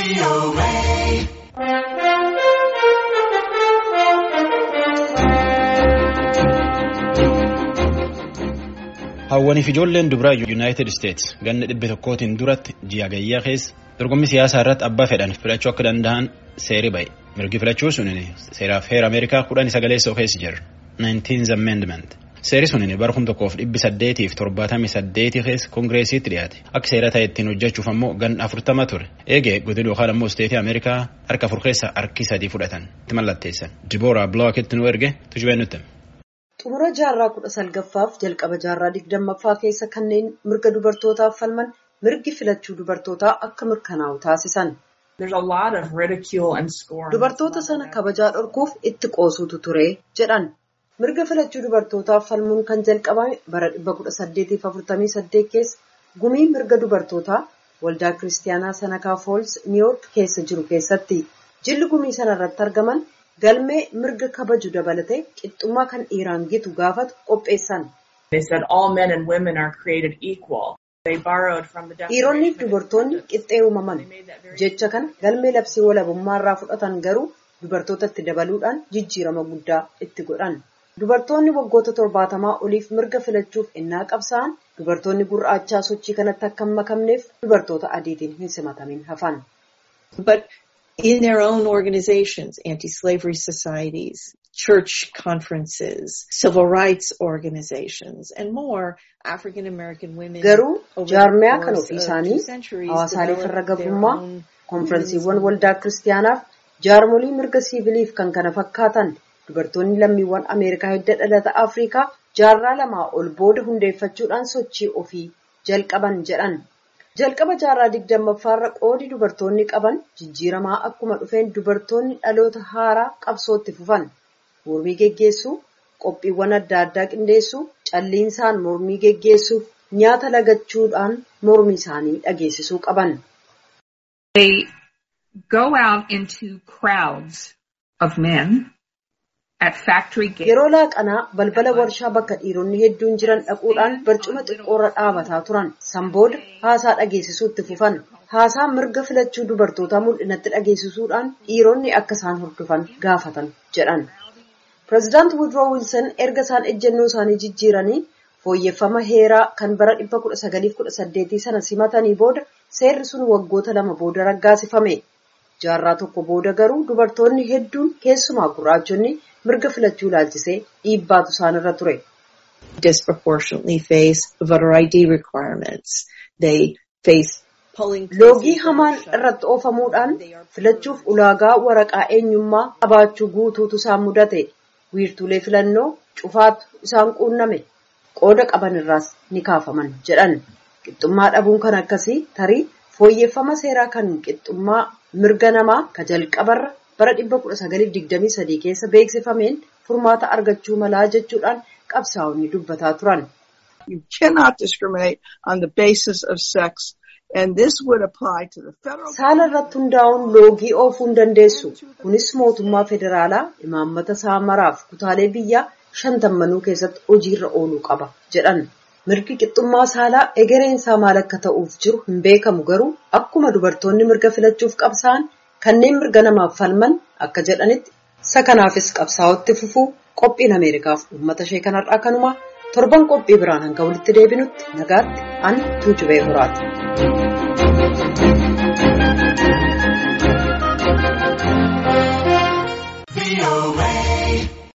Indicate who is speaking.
Speaker 1: Hawwaniif ijoolleen dubaraa United States ganna 100tiin duratti ji'a gayyaa keessa dorgommii siyaasaa irratti abbaa fedhan filachuu akka danda'an seerri ba'e. Mirgi filachuu suniin seeraaf heera Ameerikaa 19 keessa jira. 19th Amendment. Seerri suniin bara 1878 keessa Koongireesiitti dhiyaate. Akka seera ta'e ittiin hojjechuuf ammoo ganna 40 ture. Eegee godina yookaan ammoo isteetii Ameerikaa harka 4 keessa harki 3 fudhatan. Itti mallatteessan. Dibooraa Blookitti nu erge tujubee nutti.
Speaker 2: Xumura jaarraa 19ffaaf jalqaba jaarraa 20ffaa keessa kanneen mirga dubartootaaf falman mirgi filachuu dubartootaa akka mirkanaa'u taasisan. Dubartoota sana kabajaa dhorkuuf itti qoosuutu ture jedhan. Mirga filachuu dubartootaaf falmuun kan jalqabame bara 1848 keessa gumii mirga dubartootaa waldaa kiristaanaa Seneca Falls New York keessa jiru keessatti. Jilli gumii sana irratti argaman galmee mirga kabaju dabalatee qixxummaa kan dhiiraan gitu gaafatu qopheessan. Dhiironni fi dubartoonni qixxee uumaman jecha kana galmee labsii walabummaa irraa fudhatan garuu dubartootatti dabaluudhaan jijjiirama guddaa itti godhan. Dubartoonni waggoota 70 oliif mirga filachuuf innaa qabsa'an dubartoonni gurraachaa sochii kanatti akka hin makamneef dubartoota adiitiin hin simatamin hafan.
Speaker 3: In their own organizations, anti-slavery societies, church conferences, civil rights organizations, and more, African American women
Speaker 2: garuu jaarmiyaa kan ofii isaanii hawaasaalee farra gabrummaa konferensiiwwan waldaa kiristaanaaf jaarmolii mirga siiviliif kan kana fakkaatan dubartoonni lammiiwwan Ameerikaa hidda dhalata Afrikaa jaarraa lamaa ol booda hundeeffachuudhaan sochii ofii jalqaban jedhan. Jalqaba jaarraa 20ffaarra qoodi dubartoonni qaban jijjiiramaa akkuma dhufeen dubartoonni dhaloota haaraa qabsootti fufan. Mormii geggeessuu, qophiiwwan adda addaa qindeessuu, calliinsaan mormii geggeessuuf nyaata lagachuudhaan mormii isaanii dhageessisuu qaban.
Speaker 4: They go out into crowds of men at factory gates.
Speaker 2: Yeroo laaqanaa balbala warshaa bakka dhiironni hedduun jiran dhaquudhaan barcuma xiqqoorra dhaabataa turan. San booda haasaa dhageessisuutti fufan. Haasaa mirga filachuu dubartootaa mul'inatti dhageessisuudhaan dhiironni akka isaan hordofan gaafatan jedhan. Pireezidaant Woodrow Wilson erga isaan ejjennoo isaanii jijjiiranii fooyyeffama heeraa kan bara 1918 sana simatanii booda seerri sun waggoota 2 booda raggaasifame. Jaarraa tokko booda garuu dubartoonni hedduun keessumaa gurraachonni mirga filachuu ilaalchisee dhiibbaatu isaan irra ture.
Speaker 3: Disproportionately face voter ID requirements. They face
Speaker 2: loogii hamaan irratti oofamuudhaan filachuuf ulaagaa waraqaa eenyummaa qabaachuu guutuutu isaan mudate. Wiirtuulee filannoo cufaatu isaan quunname. Qooda qaban irraas ni kaafaman jedhan. Qixxummaa dhabuun kan akkasii tarii fooyyeffama seeraa kan qixxummaa mirga namaa ka jalqabarra bara 1923 keessa beeksifameen furmaata argachuu malaa jechuudhaan qabsaa'onni dubbataa turan.
Speaker 5: You cannot discriminate on the basis of sex, and this would apply to the federal.
Speaker 2: Saala irratti hundaa'uun loogii oofuu hin dandeessu. Kunis mootummaa federaalaa imaammata saamaraaf kutaalee biyyaa 50 keessatti hojiirra ooluu qaba jedhan. Mirgi qixxummaa saalaa egereensaa maal akka ta'uuf jiru hin beekamu garuu akkuma dubartoonni mirga filachuuf qabsaa'an kanneen mirga namaaf falman akka jedhanitti isa kanaafis qabsaa'otti fufuu qophiin Ameerikaaf uummata ishee kanarraa kanuma torban qophii biraan hanga walitti deebinutti nagaatti ani Tuujubee Horaati.